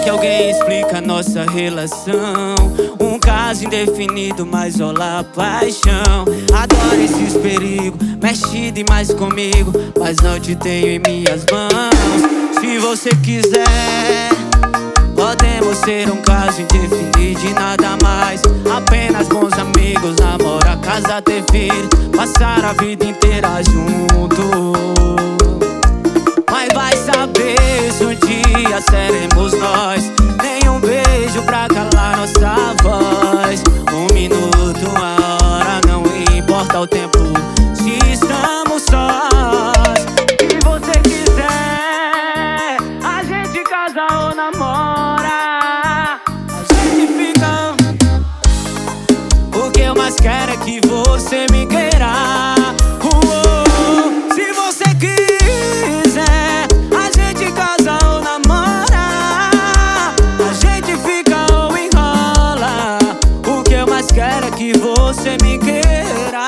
alguém explica nossa relação. Um caso indefinido, mas rola paixão. Adoro esses perigos, mexe demais comigo, mas não te tenho em minhas mãos. Se você quiser, podemos ser um caso indefinido e nada mais. Apenas bons amigos, namorar, casar, ter filho, passar a vida inteira junto. Mas vai saber se um dia seremos nós. Nenhum beijo pra calar nossa voz. Um minuto, uma hora, não importa o tempo, se estamos sós. Se você quiser, a gente casa ou namora. A gente fica. O que eu mais quero é que você me queira. Se você quiser, a gente casa ou namora. A gente fica ou enrola. O que eu mais quero é que você me queira.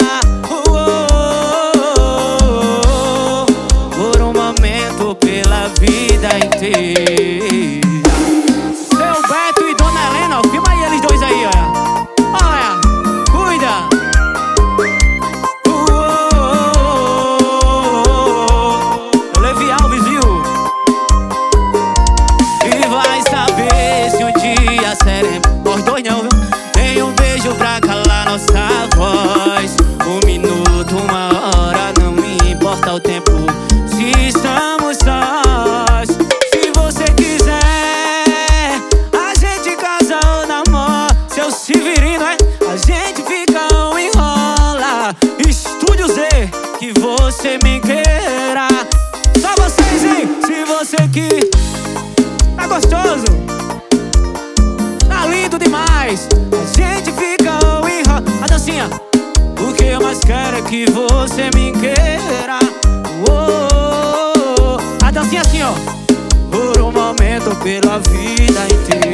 Por um momento, pela vida inteira. Seu Beto e Dona Helena, ó, filma aí eles dois aí, olha. Olha, cuida. Levi Alves, viu? E vai saber se um dia seremos nós dois não, viu? Tem um beijo pra calar nossa voz. Um minuto, uma hora, não importa o tempo, se estamos sós. Se você quiser, a gente casa ou namora. Seu Severino, é? A gente fica ou enrola. Estúdio Z, que você me queira. Só vocês, hein? Se você que tá gostoso, tá lindo demais. A gente fica ou enrola. A dancinha. O que eu mais quero é que você me queira. A dancinha assim, ó. Por um momento, pela vida inteira.